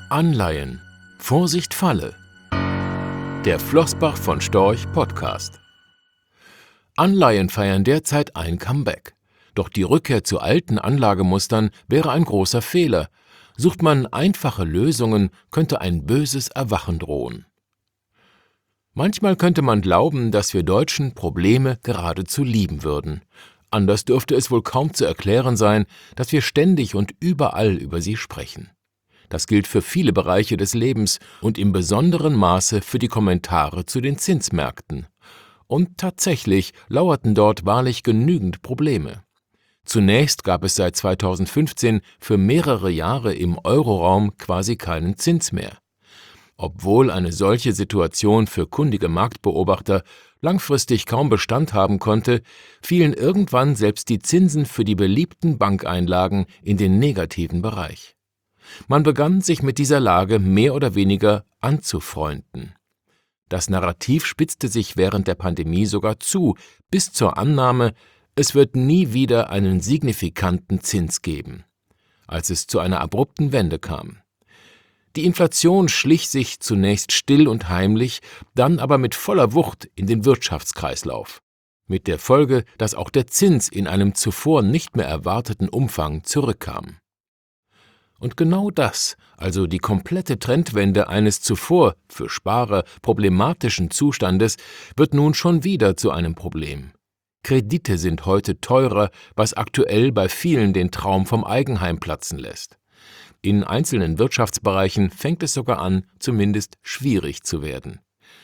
Anleihen. Vorsicht Falle. Der Flossbach von Storch Podcast. Anleihen feiern derzeit ein Comeback. Doch die Rückkehr zu alten Anlagemustern wäre ein großer Fehler. Sucht man einfache Lösungen, könnte ein böses Erwachen drohen. Manchmal könnte man glauben, dass wir Deutschen Probleme geradezu lieben würden. Anders dürfte es wohl kaum zu erklären sein, dass wir ständig und überall über sie sprechen. Das gilt für viele Bereiche des Lebens und im besonderen Maße für die Kommentare zu den Zinsmärkten. Und tatsächlich lauerten dort wahrlich genügend Probleme. Zunächst gab es seit 2015 für mehrere Jahre im Euroraum quasi keinen Zins mehr. Obwohl eine solche Situation für kundige Marktbeobachter langfristig kaum Bestand haben konnte, fielen irgendwann selbst die Zinsen für die beliebten Bankeinlagen in den negativen Bereich. Man begann, sich mit dieser Lage mehr oder weniger anzufreunden. Das Narrativ spitzte sich während der Pandemie sogar zu, bis zur Annahme, es wird nie wieder einen signifikanten Zins geben, als es zu einer abrupten Wende kam. Die Inflation schlich sich zunächst still und heimlich, dann aber mit voller Wucht in den Wirtschaftskreislauf. Mit der Folge, dass auch der Zins in einem zuvor nicht mehr erwarteten Umfang zurückkam. Und genau das, also die komplette Trendwende eines zuvor für Sparer problematischen Zustandes, wird nun schon wieder zu einem Problem. Kredite sind heute teurer, was aktuell bei vielen den Traum vom Eigenheim platzen lässt. In einzelnen Wirtschaftsbereichen fängt es sogar an, zumindest schwierig zu werden.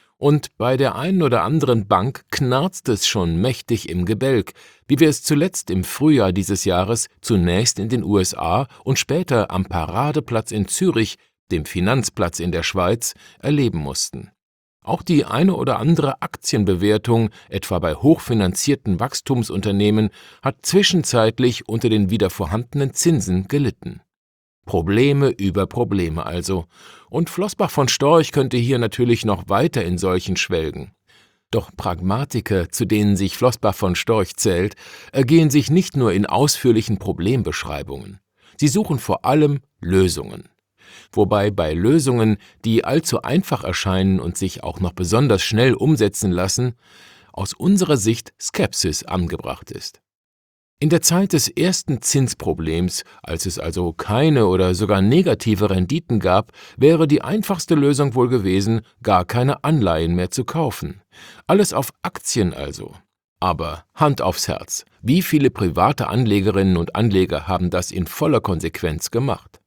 Und bei der einen oder anderen Bank knarzt es schon mächtig im Gebälk, wie wir es zuletzt im Frühjahr dieses Jahres zunächst in den USA und später am Paradeplatz in Zürich, dem Finanzplatz in der Schweiz, erleben mussten. Auch die eine oder andere Aktienbewertung, etwa bei hochfinanzierten Wachstumsunternehmen, hat zwischenzeitlich unter den wieder vorhandenen Zinsen gelitten. Probleme über Probleme also. Und Flossbach von Storch könnte hier natürlich noch weiter in solchen schwelgen. Doch Pragmatiker, zu denen sich Flossbach von Storch zählt, ergehen sich nicht nur in ausführlichen Problembeschreibungen. Sie suchen vor allem Lösungen. Wobei bei Lösungen, die allzu einfach erscheinen und sich auch noch besonders schnell umsetzen lassen, aus unserer Sicht Skepsis angebracht ist. In der Zeit des ersten Zinsproblems, als es also keine oder sogar negative Renditen gab, wäre die einfachste Lösung wohl gewesen, gar keine Anleihen mehr zu kaufen. Alles auf Aktien also. Aber Hand aufs Herz, wie viele private Anlegerinnen und Anleger haben das in voller Konsequenz gemacht?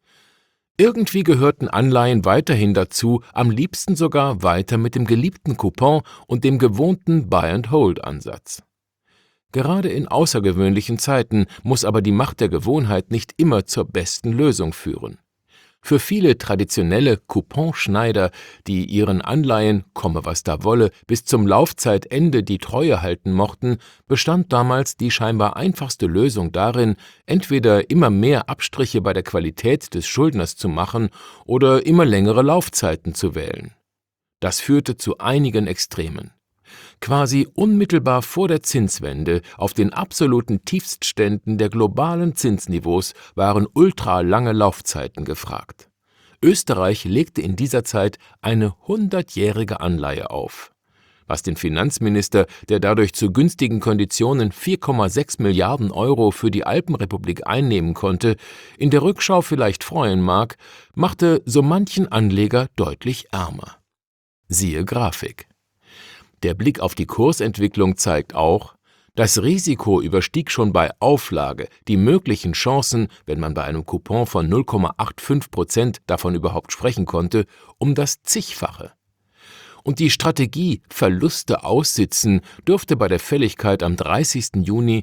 Irgendwie gehörten Anleihen weiterhin dazu, am liebsten sogar weiter mit dem geliebten Coupon und dem gewohnten Buy-and-Hold-Ansatz. Gerade in außergewöhnlichen Zeiten muss aber die Macht der Gewohnheit nicht immer zur besten Lösung führen. Für viele traditionelle Couponschneider, die ihren Anleihen, komme was da wolle, bis zum Laufzeitende die Treue halten mochten, bestand damals die scheinbar einfachste Lösung darin, entweder immer mehr Abstriche bei der Qualität des Schuldners zu machen oder immer längere Laufzeiten zu wählen. Das führte zu einigen Extremen. Quasi unmittelbar vor der Zinswende, auf den absoluten Tiefstständen der globalen Zinsniveaus, waren ultralange Laufzeiten gefragt. Österreich legte in dieser Zeit eine 100-jährige Anleihe auf. Was den Finanzminister, der dadurch zu günstigen Konditionen 4,6 Milliarden Euro für die Alpenrepublik einnehmen konnte, in der Rückschau vielleicht freuen mag, machte so manchen Anleger deutlich ärmer. Siehe Grafik. Der Blick auf die Kursentwicklung zeigt auch, das Risiko überstieg schon bei Auflage die möglichen Chancen, wenn man bei einem Coupon von 0,85% davon überhaupt sprechen konnte, um das Zigfache. Und die Strategie Verluste aussitzen dürfte bei der Fälligkeit am 30. Juni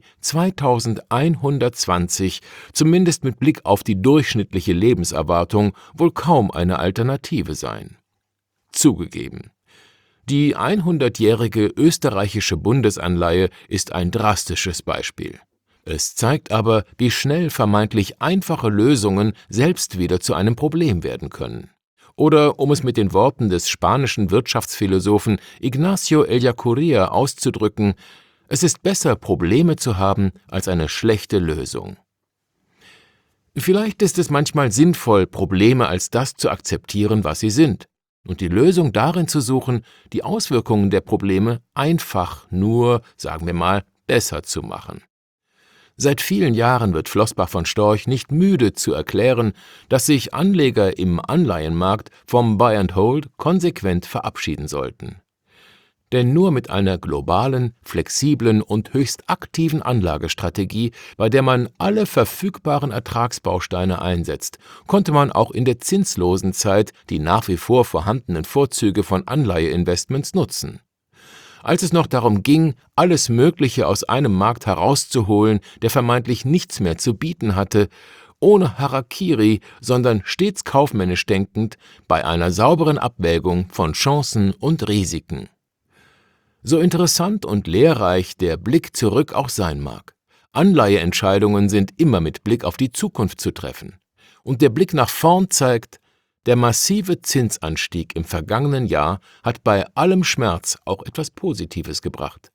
2120, zumindest mit Blick auf die durchschnittliche Lebenserwartung, wohl kaum eine Alternative sein. Zugegeben. Die 100-jährige österreichische Bundesanleihe ist ein drastisches Beispiel. Es zeigt aber, wie schnell vermeintlich einfache Lösungen selbst wieder zu einem Problem werden können. Oder, um es mit den Worten des spanischen Wirtschaftsphilosophen Ignacio Ellacuría auszudrücken, es ist besser, Probleme zu haben, als eine schlechte Lösung. Vielleicht ist es manchmal sinnvoll, Probleme als das zu akzeptieren, was sie sind, und die Lösung darin zu suchen, die Auswirkungen der Probleme einfach nur, sagen wir mal, besser zu machen. Seit vielen Jahren wird Flossbach von Storch nicht müde zu erklären, dass sich Anleger im Anleihenmarkt vom Buy and Hold konsequent verabschieden sollten. Denn nur mit einer globalen, flexiblen und höchst aktiven Anlagestrategie, bei der man alle verfügbaren Ertragsbausteine einsetzt, konnte man auch in der zinslosen Zeit die nach wie vor vorhandenen Vorzüge von Anleiheinvestments nutzen. Als es noch darum ging, alles Mögliche aus einem Markt herauszuholen, der vermeintlich nichts mehr zu bieten hatte, ohne Harakiri, sondern stets kaufmännisch denkend, bei einer sauberen Abwägung von Chancen und Risiken. So interessant und lehrreich der Blick zurück auch sein mag. Anleiheentscheidungen sind immer mit Blick auf die Zukunft zu treffen. Und der Blick nach vorn zeigt, der massive Zinsanstieg im vergangenen Jahr hat bei allem Schmerz auch etwas Positives gebracht.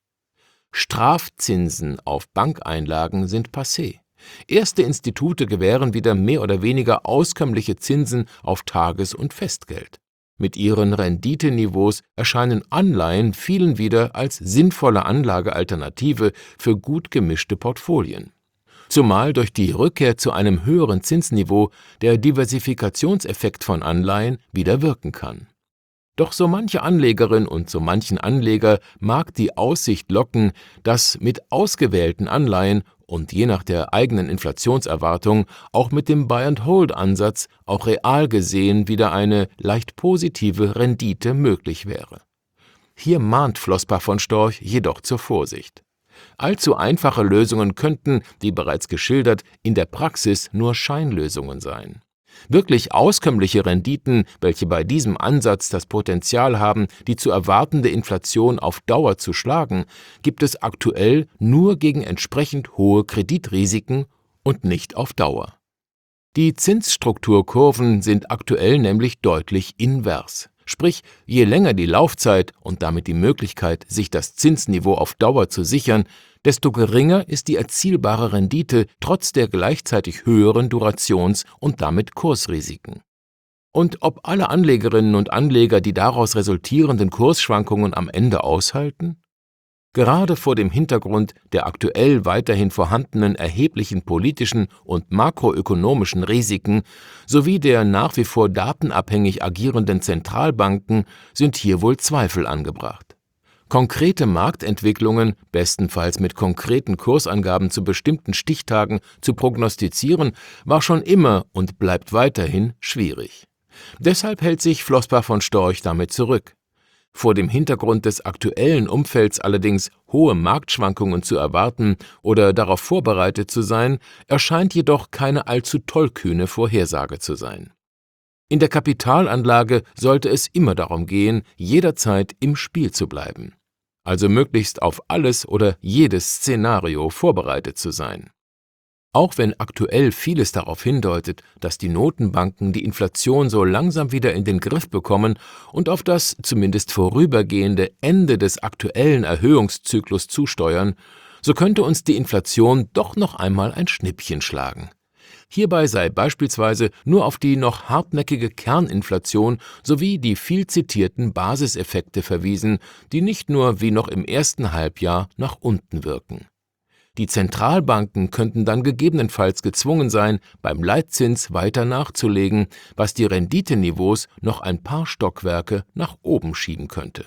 Strafzinsen auf Bankeinlagen sind passé. Erste Institute gewähren wieder mehr oder weniger auskömmliche Zinsen auf Tages- und Festgeld. Mit ihren Renditeniveaus erscheinen Anleihen vielen wieder als sinnvolle Anlagealternative für gut gemischte Portfolien. Zumal durch die Rückkehr zu einem höheren Zinsniveau der Diversifikationseffekt von Anleihen wieder wirken kann. Doch so manche Anlegerin und so manchen Anleger mag die Aussicht locken, dass mit ausgewählten Anleihen und je nach der eigenen Inflationserwartung auch mit dem Buy-and-Hold-Ansatz auch real gesehen wieder eine leicht positive Rendite möglich wäre. Hier mahnt Flossbach von Storch jedoch zur Vorsicht. Allzu einfache Lösungen könnten, wie bereits geschildert, in der Praxis nur Scheinlösungen sein. Wirklich auskömmliche Renditen, welche bei diesem Ansatz das Potenzial haben, die zu erwartende Inflation auf Dauer zu schlagen, gibt es aktuell nur gegen entsprechend hohe Kreditrisiken und nicht auf Dauer. Die Zinsstrukturkurven sind aktuell nämlich deutlich invers. Sprich, je länger die Laufzeit und damit die Möglichkeit, sich das Zinsniveau auf Dauer zu sichern, desto geringer ist die erzielbare Rendite trotz der gleichzeitig höheren Durations- und damit Kursrisiken. Und ob alle Anlegerinnen und Anleger die daraus resultierenden Kursschwankungen am Ende aushalten? Gerade vor dem Hintergrund der aktuell weiterhin vorhandenen erheblichen politischen und makroökonomischen Risiken sowie der nach wie vor datenabhängig agierenden Zentralbanken sind hier wohl Zweifel angebracht. Konkrete Marktentwicklungen, bestenfalls mit konkreten Kursangaben zu bestimmten Stichtagen zu prognostizieren, war schon immer und bleibt weiterhin schwierig. Deshalb hält sich Flossbach von Storch damit zurück. Vor dem Hintergrund des aktuellen Umfelds allerdings hohe Marktschwankungen zu erwarten oder darauf vorbereitet zu sein, erscheint jedoch keine allzu tollkühne Vorhersage zu sein. In der Kapitalanlage sollte es immer darum gehen, jederzeit im Spiel zu bleiben. Also möglichst auf alles oder jedes Szenario vorbereitet zu sein. Auch wenn aktuell vieles darauf hindeutet, dass die Notenbanken die Inflation so langsam wieder in den Griff bekommen und auf das zumindest vorübergehende Ende des aktuellen Erhöhungszyklus zusteuern, so könnte uns die Inflation doch noch einmal ein Schnippchen schlagen. Hierbei sei beispielsweise nur auf die noch hartnäckige Kerninflation sowie die viel zitierten Basiseffekte verwiesen, die nicht nur wie noch im ersten Halbjahr nach unten wirken. Die Zentralbanken könnten dann gegebenenfalls gezwungen sein, beim Leitzins weiter nachzulegen, was die Renditeniveaus noch ein paar Stockwerke nach oben schieben könnte.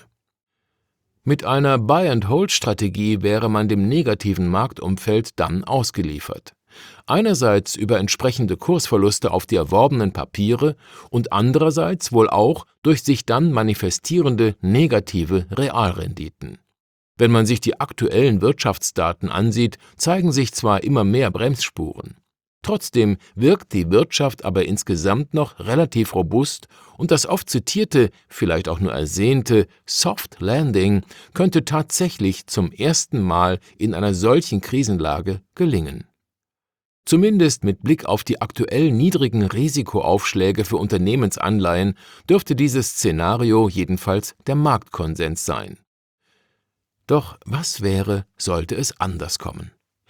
Mit einer Buy-and-Hold-Strategie wäre man dem negativen Marktumfeld dann ausgeliefert. Einerseits über entsprechende Kursverluste auf die erworbenen Papiere und andererseits wohl auch durch sich dann manifestierende negative Realrenditen. Wenn man sich die aktuellen Wirtschaftsdaten ansieht, zeigen sich zwar immer mehr Bremsspuren. Trotzdem wirkt die Wirtschaft aber insgesamt noch relativ robust und das oft zitierte, vielleicht auch nur ersehnte Soft Landing könnte tatsächlich zum ersten Mal in einer solchen Krisenlage gelingen. Zumindest mit Blick auf die aktuell niedrigen Risikoaufschläge für Unternehmensanleihen dürfte dieses Szenario jedenfalls der Marktkonsens sein. Doch was wäre, sollte es anders kommen?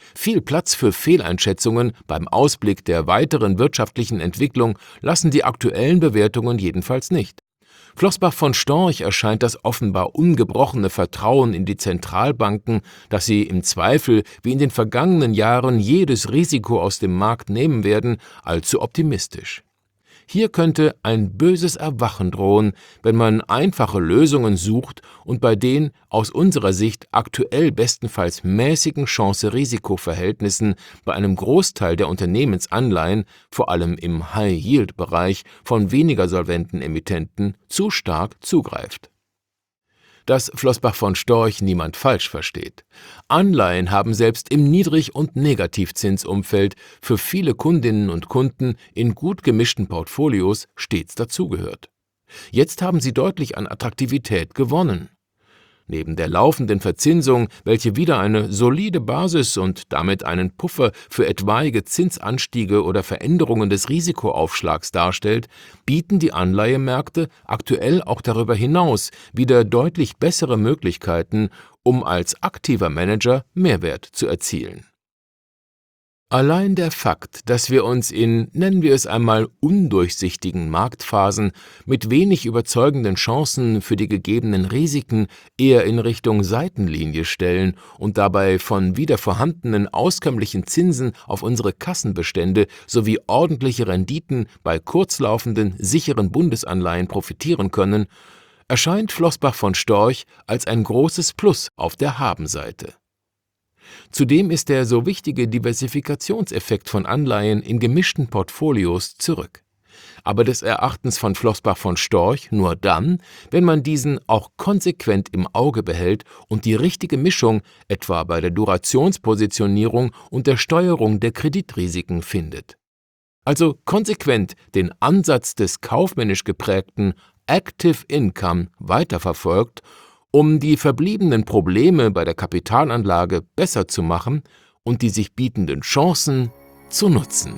Viel Platz für Fehleinschätzungen beim Ausblick der weiteren wirtschaftlichen Entwicklung lassen die aktuellen Bewertungen jedenfalls nicht. Flossbach von Storch erscheint das offenbar ungebrochene Vertrauen in die Zentralbanken, dass sie im Zweifel wie in den vergangenen Jahren jedes Risiko aus dem Markt nehmen werden, allzu optimistisch. Hier könnte ein böses Erwachen drohen, wenn man einfache Lösungen sucht und bei den aus unserer Sicht aktuell bestenfalls mäßigen Chance-Risiko-Verhältnissen bei einem Großteil der Unternehmensanleihen, vor allem im High-Yield-Bereich von weniger solventen Emittenten, zu stark zugreift. Dass Flossbach von Storch niemand falsch versteht. Anleihen haben selbst im Niedrig- und Negativzinsumfeld für viele Kundinnen und Kunden in gut gemischten Portfolios stets dazugehört. Jetzt haben sie deutlich an Attraktivität gewonnen. Neben der laufenden Verzinsung, welche wieder eine solide Basis und damit einen Puffer für etwaige Zinsanstiege oder Veränderungen des Risikoaufschlags darstellt, bieten die Anleihemärkte aktuell auch darüber hinaus wieder deutlich bessere Möglichkeiten, um als aktiver Manager Mehrwert zu erzielen. Allein der Fakt, dass wir uns in, nennen wir es einmal, undurchsichtigen Marktphasen mit wenig überzeugenden Chancen für die gegebenen Risiken eher in Richtung Seitenlinie stellen und dabei von wieder vorhandenen auskömmlichen Zinsen auf unsere Kassenbestände sowie ordentliche Renditen bei kurzlaufenden, sicheren Bundesanleihen profitieren können, erscheint Flossbach von Storch als ein großes Plus auf der Habenseite. Zudem ist der so wichtige Diversifikationseffekt von Anleihen in gemischten Portfolios zurück. Aber des Erachtens von Flossbach von Storch nur dann, wenn man diesen auch konsequent im Auge behält und die richtige Mischung etwa bei der Durationspositionierung und der Steuerung der Kreditrisiken findet. Also konsequent den Ansatz des kaufmännisch geprägten Active Income weiterverfolgt, um die verbliebenen Probleme bei der Kapitalanlage besser zu machen und die sich bietenden Chancen zu nutzen.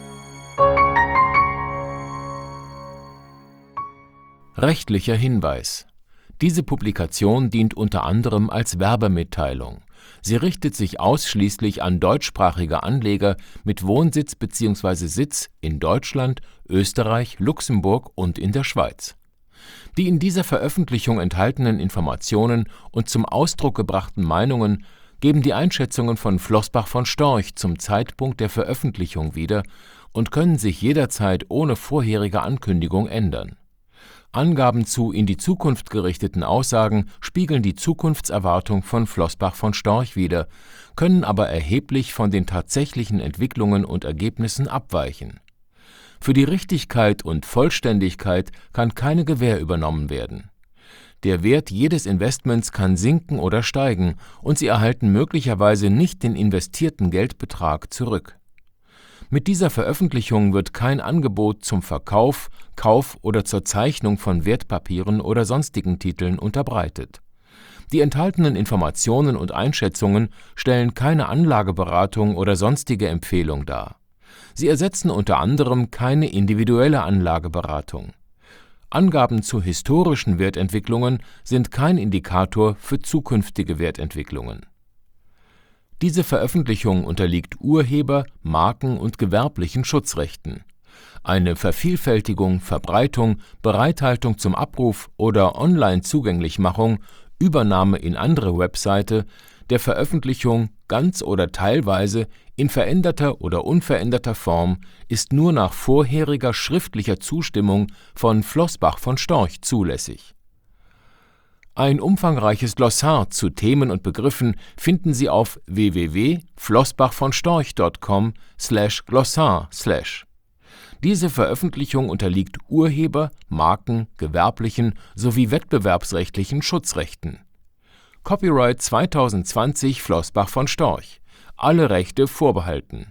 Rechtlicher Hinweis: Diese Publikation dient unter anderem als Werbemitteilung. Sie richtet sich ausschließlich an deutschsprachige Anleger mit Wohnsitz bzw. Sitz in Deutschland, Österreich, Luxemburg und in der Schweiz. Die in dieser Veröffentlichung enthaltenen Informationen und zum Ausdruck gebrachten Meinungen geben die Einschätzungen von Flossbach von Storch zum Zeitpunkt der Veröffentlichung wieder und können sich jederzeit ohne vorherige Ankündigung ändern. Angaben zu in die Zukunft gerichteten Aussagen spiegeln die Zukunftserwartung von Flossbach von Storch wider, können aber erheblich von den tatsächlichen Entwicklungen und Ergebnissen abweichen. Für die Richtigkeit und Vollständigkeit kann keine Gewähr übernommen werden. Der Wert jedes Investments kann sinken oder steigen und Sie erhalten möglicherweise nicht den investierten Geldbetrag zurück. Mit dieser Veröffentlichung wird kein Angebot zum Verkauf, Kauf oder zur Zeichnung von Wertpapieren oder sonstigen Titeln unterbreitet. Die enthaltenen Informationen und Einschätzungen stellen keine Anlageberatung oder sonstige Empfehlung dar. Sie ersetzen unter anderem keine individuelle Anlageberatung. Angaben zu historischen Wertentwicklungen sind kein Indikator für zukünftige Wertentwicklungen. Diese Veröffentlichung unterliegt Urheber-, Marken- und gewerblichen Schutzrechten. Eine Vervielfältigung, Verbreitung, Bereithaltung zum Abruf oder Online-Zugänglichmachung, Übernahme in andere Webseite, der Veröffentlichung ganz oder teilweise in veränderter oder unveränderter Form ist nur nach vorheriger schriftlicher Zustimmung von Flossbach von Storch zulässig. Ein umfangreiches Glossar zu Themen und Begriffen finden Sie auf www.flossbachvonstorch.com/glossar/. Diese Veröffentlichung unterliegt Urheber-, Marken-, gewerblichen sowie wettbewerbsrechtlichen Schutzrechten. Copyright 2020 Flossbach von Storch. Alle Rechte vorbehalten